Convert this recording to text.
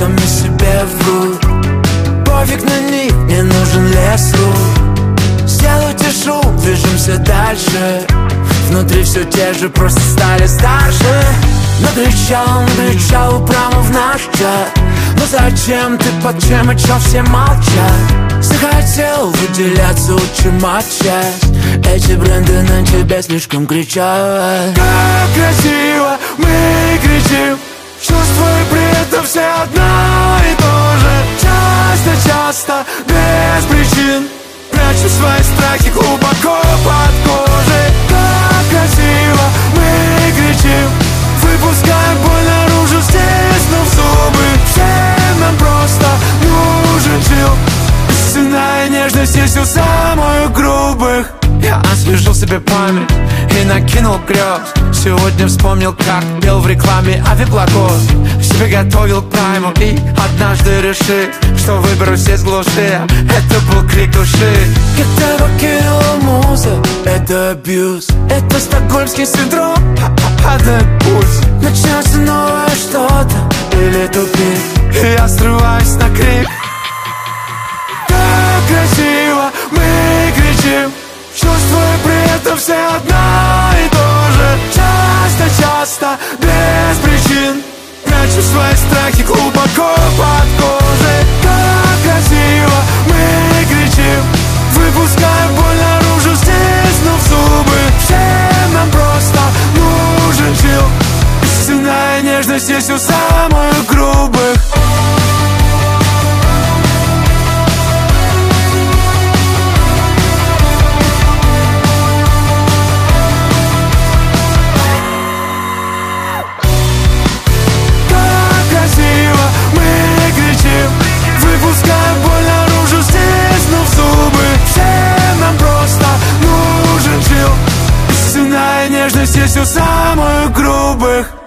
сами себе врут. Пофиг на них, не нужен лес рук. Сделайте шум, движемся дальше. Внутри все те же, просто стали старше. Накричал прямо в наш чат. Но зачем ты, под чем и чё все молчат? Захотел выделяться, лучше молчать. Эти бренды на тебя слишком кричат. Как красиво мы кричим, чувствуя при этом все одно и то же. Часто, без причин прячу свои страхи глубоко под кожей. Как красиво мы кричим, выпускаем боль наружу, стиснув зубы. Всем нам просто нужен чил. Истинная нежность есть у самых грубых. Я освежил себе память и накинул грез. Сегодня вспомнил, как пел в рекламе авиаблоков. Себе готовил к прайму и однажды решил, что выберусь из глуши. Это был крик души. Когда покинула муза, это абьюз. Это стокгольмский синдром, падает пульс. Начнется новое что-то или тупик, и я срываюсь на крик. Как красиво мы кричим, чувствуя при этом все одно и то же. Часто, без причин прячу свои страхи глубоко под кожей. Как красиво мы кричим, выпускаем боль наружу, стиснув зубы. Всем нам просто нужен чил. Истинная нежность есть у самых грубых. Выпускаем боль наружу, стиснув зубы. Всем нам просто нужен чил. Истинная нежность есть у самых грубых.